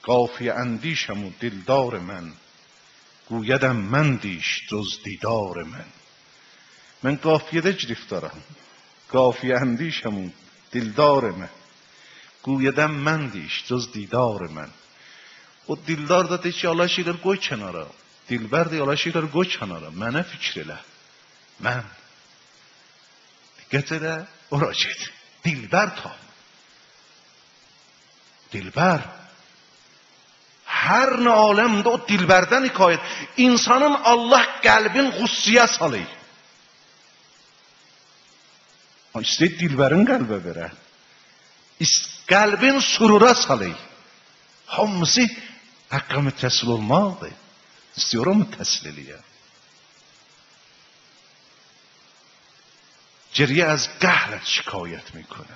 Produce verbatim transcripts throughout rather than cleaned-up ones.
قافیه اندیشم و دلدار من، گویدم مندیش جز دیدار من. من قافیه ده گرفتارم، قافیه اندیشم و دلدار من، گویدم مندیش جز دیدار من. O dildar da deyir ki, Allah şeylər qoy kənara. Dilbər deyir, Allah şeylər qoy kənara. Mənə fikir elə. Mən. Diqqət elə, ora get. Dilbər tam. Dilbər. Hər nə aləmdə o dilbərdən hikayət. İnsanın Allah qəlbin qussiyə salır. İstəyir dilbərin qəlbə verə. Qəlbin surura salır. Hamısı Hakk'a müttessil olmalıdır. İstiyorum müttessilliğe. Geriye az qəhlet şikayet میکنه.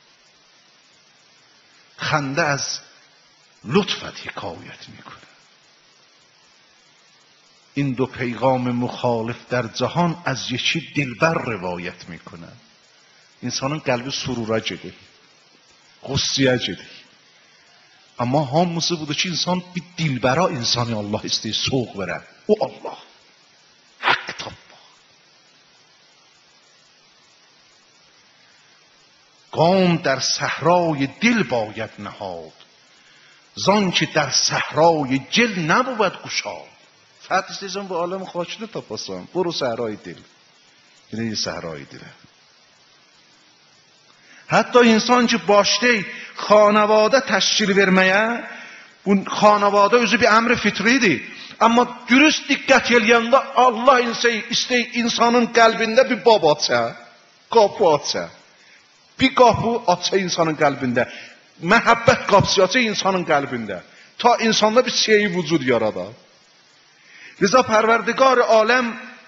خنده از لطفت حکایت میکنه. این دو پیغام مخالف در جهان از یکی دلبر روایت میکنه. insanın qəlbi surura gedir. Qussiyə gedir. Amma hamısı budur ki, insan bir dilbəra insanı Allah istəyir, soğuk verər. O Allah. Haqq tapmaq. قام در صحرای دل باید نهاد، زان که در صحرای گل نبود گشاد. فقط istəyirsən bu aləm xakını tapasan. برو صحرای دل. یعنی صحرای دل. Hatta insan ki başlayır xanavadə təşkil verməyə, bu xanavadə özü bir əmr fitridir. Amma dürüst diqqət eləyəndə Allah istəyir insanın qəlbində bir bab açsa, qapı açsa. Bir qapı açsa insanın qəlbində. Məhəbbət qapısı açsa insanın qəlbində. Ta insanda bir şey vücud yaradar. Liza Pərverdigar aləm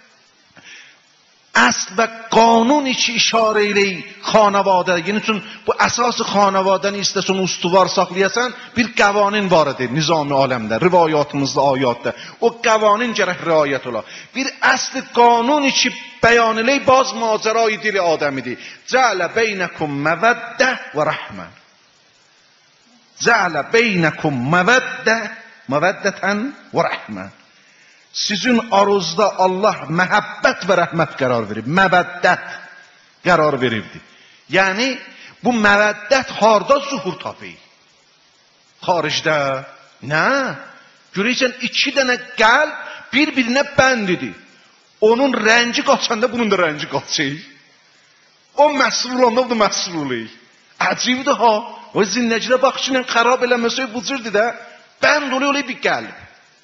اصل و قانونی که اشاره ایلی خانواده، یعنی چون bu اساس خانواده نیستسون استوار saxlayasan bir قوانین وارده nizam-ı aləmdə, rivayatımızda, ayatda o قوانین gərək riayət ola. Bir asl qanuni ki bəyan eləy baz macərai dil adəmidir. Cələ beynəkum məvəddə və rəhmə. Cələ beynəkum məvəddə məvəddətən və rəhmə. Sizin aruzda Allah məhəbbət və rəhmət qərar verib. Məvəddət qərar veribdi. Yəni, bu məvəddət harda zuhur tapır? Xaricdə? Nə? Görürsən, iki dənə qəlb bir-birinə bəndidir. Onun rəngi qaçanda bunun da rəngi qaçır. O məsrur olanda bu da məsrur olur. Əcibdir ha. O zindəcilə baxışıyla xarab eləməsə bu cürdür də, bənd oluyor bir qəlb.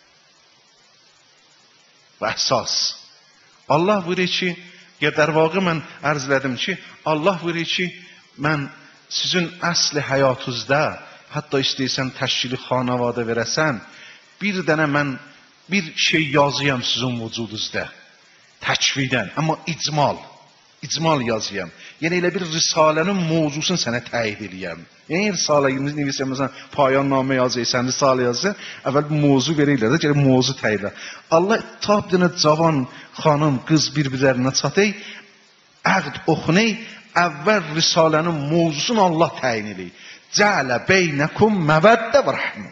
Və əsas. Allah buyuruyor ki, ya در واقع mən ərz elədim ki, Allah buyuruyor ki, mən sizin əsli həyatınızda, hətta istəyirsən təşkili xanavadə verəsən, bir dənə mən bir şey yazıyam sizin vücudunuzda. Təkvidən, amma icmal. İcmal yazıyam. Yəni elə bir risalənin mövzusunu sənə təyid eləyəm. Yəni risaləyimiz nevisən, məsələn, payannamə yazıysan, risalə yazıysan, əvvəl bir mövzu verirlər də, gəlib mövzu təyidlər. Allah tab dənə cavan xanım, qız bir-birlərinə çatır, əqd oxunur, əvvəl risalənin mövzusunu Allah təyin edir. Cələ beynəkum məvəddə və rəhmə.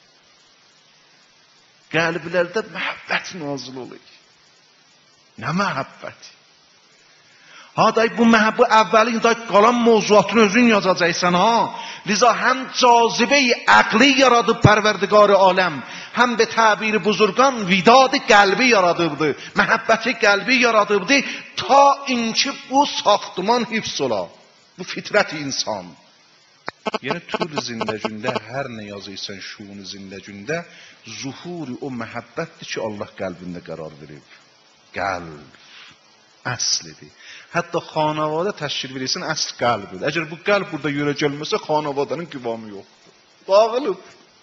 Qəlblərdə məhəbbət nazil olur. Nə məhəbbəti? Ha dayı bu məhəbbət əvvəlin dayı qalan mövzuatını özün yazacaqsan ha. Liza həm cazibə-i əqli yaradıb Pərverdigar-ı aləm, həm də təbir buzurgan vidad-ı qəlbi yaradıbdı, məhəbbəti qəlbi yaradıbdı, ta inki bu saxtıman hifz ola. Bu fitrət insan. Yəni tül zindəcündə hər nə yazıysan şuun zindəcündə zuhuri o məhəbbətdir ki Allah qəlbində qərar verib. Qəlb. Əslidir. Hətta xanavadə təşkil verirsən, əsl qəlbidir. Əgər bu qəlb burada yürə gəlməsə, xanavadənin qıvamı yoxdur. Dağılıb.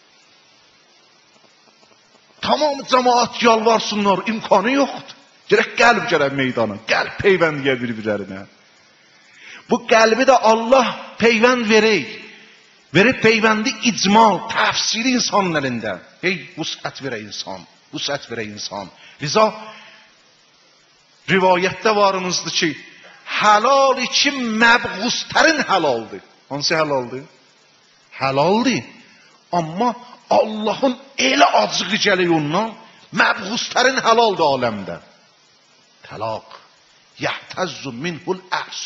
Tamam cəmaat yalvarsınlar, imkanı yoxdur. Gərək qəlb gərək meydana. Qəlb peyvənd gəl bir-birlərinə. Bu qəlbi də Allah peyvənd verir. Verib peyvəndi icmal, təfsiri insanın əlində. Hey, vüsət verə insan. Vüsət verə insan. Liza rivayətdə varımızdır ki, halal için məbğustərin halaldır. Hansı halaldır? Halaldır. Amma Allahın elə acığı gəlir ondan, məbğuslərin halaldır aləmdə. Təlaq. Yəhtəzzu minhul ərş.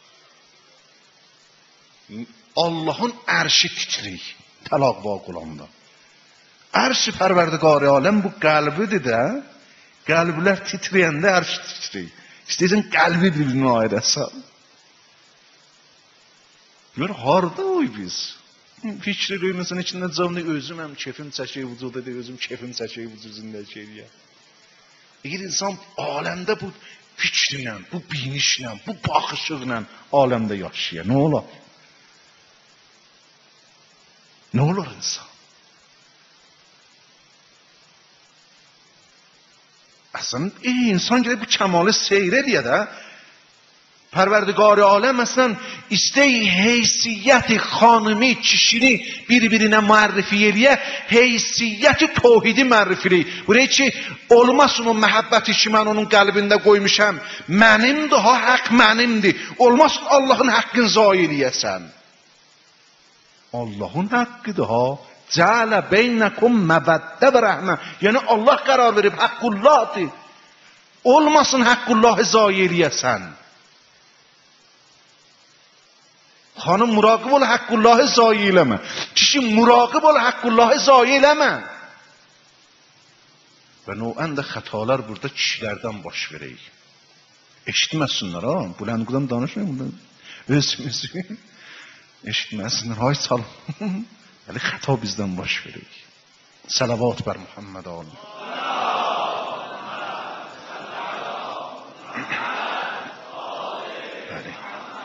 Allahın ərşi titrik. Təlaq vaqe olanda. Ərşi pərverdigarı aləm bu qəlbidir də. Qəlblər titriyəndə ərşi titrik. İstəyirsən qəlbi birini ayırəsən. Gör, harda oy biz? Fikri rüyümüzün içində canlı özüm həm kefim çəkir vücuda deyir, özüm kefim çəkir vücudunda çəkir. Eğer insan aləmdə bu fikrinlə, bu binişlə, bu baxışıqla aləmdə yaşayır, nə olar? Nə olar insan? Əslən, insan gəlib bu kəmalı seyr ediyə də, Pərverdigar-ı aləm əslən istəy heysiyyəti xanımı, kişini bir-birinə müərrifi eləyə, heysiyyəti tövhidi müərrifi eləyə. Buraya ki, olmasın o məhəbbəti ki, mən onun qəlbində qoymuşam, mənimdir, ha, haqq mənimdir. Olmasın Allahın haqqını zayi eləyəsən. Allahın haqqıdır, ha. Cələ beynəkum məvəddə və rəhmə. Yəni Allah qərar verib, haqqullahdır. Olmasın haqqullahı zayi eləyəsən. Xanım muraqib ol, haqqullahı zayi eləmə. Kişi muraqib ol, haqqullahı zayi eləmə. Və növən də xətalar burada kişilərdən baş verək. Eşitməsinlər, ha. Bulənqıdan danışmayın. Özümüzü eşitməsinlər. Hay salım. Bəli, xəta bizdən baş verək. Salavat bər Muhammed alim. Bəli.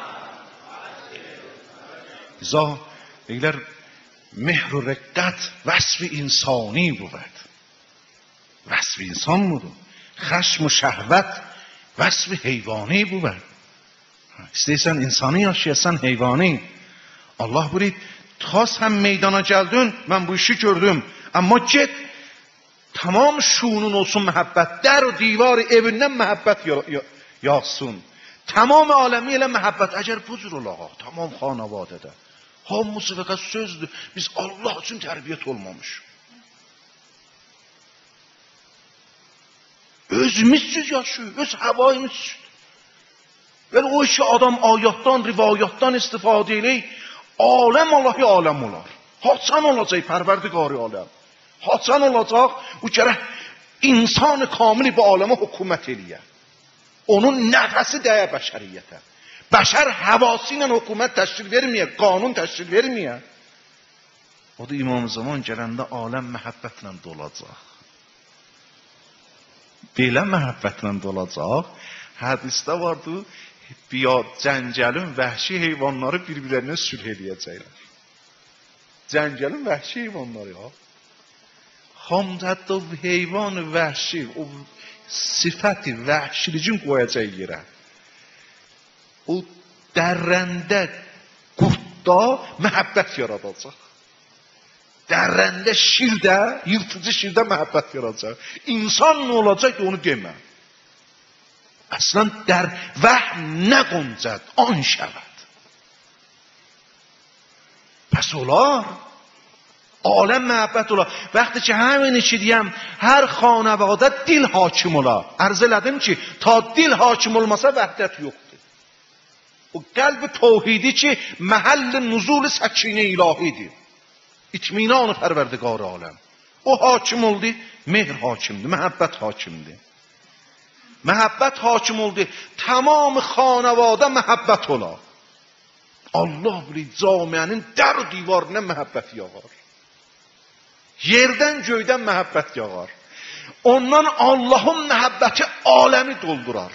İza deyilər, mehr-u rəqqət vəsf-i insani بود. vəsf-i insan budur. Xəşm-u şəhvət vəsf-i heyvani بود. İstəyirsən insanı yaşayasan heyvani. Allah buyurur, xas həm meydana gəldin, mən bu işi gördüm. Amma get, tamam şunun olsun məhəbbət. Dər o divar evindən məhəbbət yağsın. Tamam aləmi ilə məhəbbət. Əgər bu cür olaq, tamam xanavadədə. Hamısı fəqət sözdür. Biz Allah üçün tərbiyyət olmamış. Özümüzsüz yaşıyor, öz havayımızsüz. Ve o işi adam ayatdan, rivayatdan istifadə eləyik. Aləm Allahi aləm olar. Haçan olacaq pərverdigar-ı aləm. Haçan olacaq, bu gərək insan kamili bu aləmə hökumət eləyə. Onun nəfəsi dəyə bəşəriyyətə. Bəşər həvası ilə hökumət təşkil verməyə, qanun təşkil verməyə. O da İmam Zaman gələndə aləm məhəbbətlə dolacaq. Belə məhəbbətlə dolacaq. Hədisdə vardı, biya cəngəlin vəhşi heyvanları bir-birlərinə sülh eləyəcəklər. Cəngəlin vəhşi heyvanları ya. Hamd hətta o heyvan vəhşi, o sifəti vəhşilicin qoyacaq yerə. O dərrəndə, qurtda məhəbbət yaradacaq. Dərrəndə şirdə, yırtıcı şirdə məhəbbət yaradacaq. İnsan nə olacaq ki, onu demə. Əslən, dər vəhm nə qoncad, an şəvət. Pəs olar, aləm məhəbbət olar. Vəqti ki, həmin işi deyəm, hər xanəvadə dil hakim olar. Ərz elədim ki, ta dil hakim olmasa vəhdət yoxdur. O qəlb-i tövhidi ki, məhəll-i nuzul-i səkinə ilahidir. İtminanı pərverdigar aləm. O hakim oldu, mehr hakimdir, məhəbbət hakimdir. Məhəbbət hakim oldu, tamamı xanəvadə məhəbbət olar. Allah bilir, camiənin dər divarına məhəbbət yağar. Yerdən göydən məhəbbət yağar. Ondan Allahın məhəbbəti aləmi doldurar.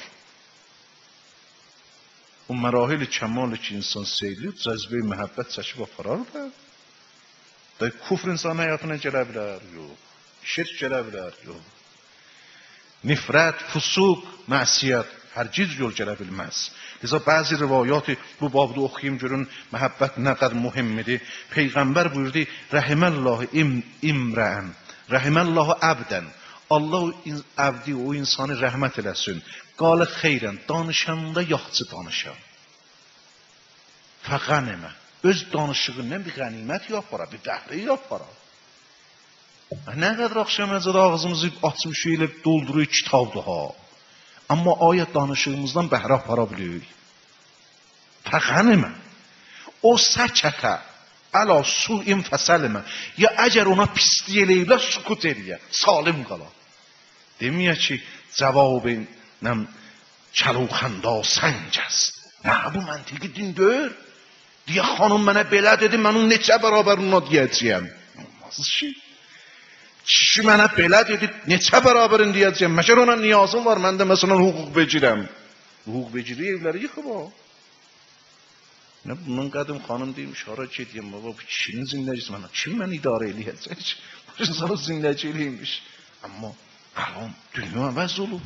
O mərahil-i kəmal ki, insan seylir, cəzbə-i məhəbbət çəkib aparar da. Da kufr insan həyatına gələ bilər, yox. Şirk gələ bilər, yox. Nifrət, fusuq, məsiyyət, hər giz yol gələ bilməz. Liza bəzi rivayatı bu babda oxuyayım, görün, məhəbbət nə qədər mühimmidir. Peyğəmbər buyurdu, rəhiməllahu imrən, rəhiməllahu əbdən. Allah əbdi o insanı rəhmət eləsin. Qalə xeyrən, danışanda yaxçı danışam. Fəqənəmə, öz danışığından bir qənimət yapara, bir bəhrə yapara. Nə qədər axşaməcədə ağzımızı açmış ilə dolduruyor kitabdır ha. Amma ayət danışığımızdan bəhrə apara bilirik. Fəqənimə. O səkətə, əla su'in fəsəlimə. Ya əgər ona pislik eləyiblər, sukut eləyə, salim qala. Demiyə ki, cavabın nəm kəluxəndə səng است. Nə bu məntiqi dindür? Deyə xanım mənə belə dedi, mən onun neçə bərabər ona deyəcəyəm. Olmaz ki. Kişi mənə belə dedi, neçə bərabərin deyəcəyəm. Məgər ona niyazım var, mən də məsələn hüquq becirəm. Hüquq beciri evləri yıxıb o. Nə bunun qədim xanım deymiş, hara gediyəm baba, bu kişinin zindəcisi mənə. Kim mən idarə eləyəcək? Bu insanı zindəci eləymiş. Amma qalan dünya əvəz olub.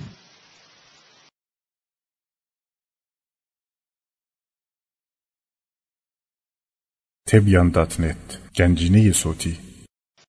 tebyan nokta net Gənciniyi Soti